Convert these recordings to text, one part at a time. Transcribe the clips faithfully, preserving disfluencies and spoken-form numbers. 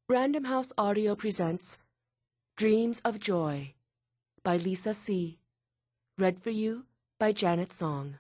Random House Audio presents Dreams of Joy by Lisa C. Read for you by Janet Song.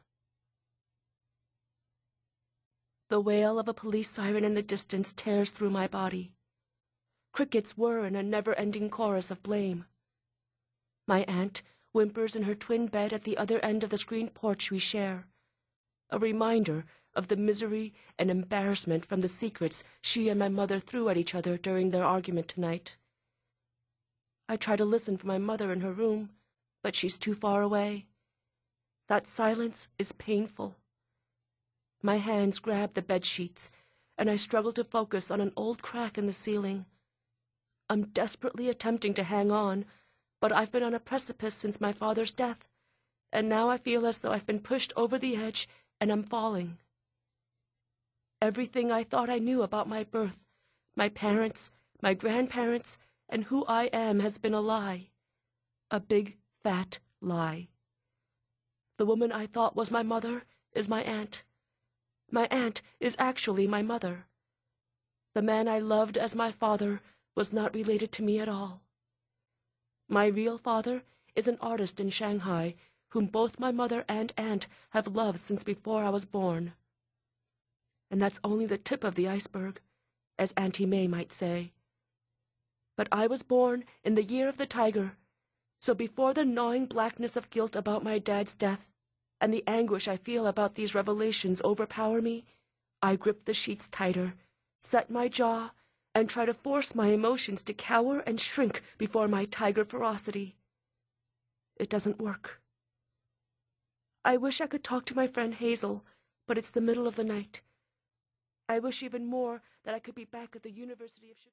The wail of a police siren in the distance tears through my body. Crickets whir in a never-ending chorus of blame. My aunt whimpers in her twin bed at the other end of the screened porch we share, a reminder of the misery and embarrassment from the secrets she and my mother threw at each other during their argument tonight. I try to listen for my mother in her room, but she's too far away. That silence is painful. My hands grab the bed sheets, and I struggle to focus on an old crack in the ceiling. I'm desperately attempting to hang on, but I've been on a precipice since my father's death, and now I feel as though I've been pushed over the edge and I'm falling. Everything I thought I knew about my birth, my parents, my grandparents, and who I am has been a lie. A big, fat lie. The woman I thought was my mother is my aunt. My aunt is actually my mother. The man I loved as my father was not related to me at all. My real father is an artist in Shanghai whom both my mother and aunt have loved since before I was born. And that's only the tip of the iceberg, as Auntie May might say. But I was born in the year of the tiger, so before the gnawing blackness of guilt about my dad's death and the anguish I feel about these revelations overpower me, I grip the sheets tighter, set my jaw, and try to force my emotions to cower and shrink before my tiger ferocity. It doesn't work. I wish I could talk to my friend Hazel, but it's the middle of the night. I wish even more that I could be back at the University of Chicago.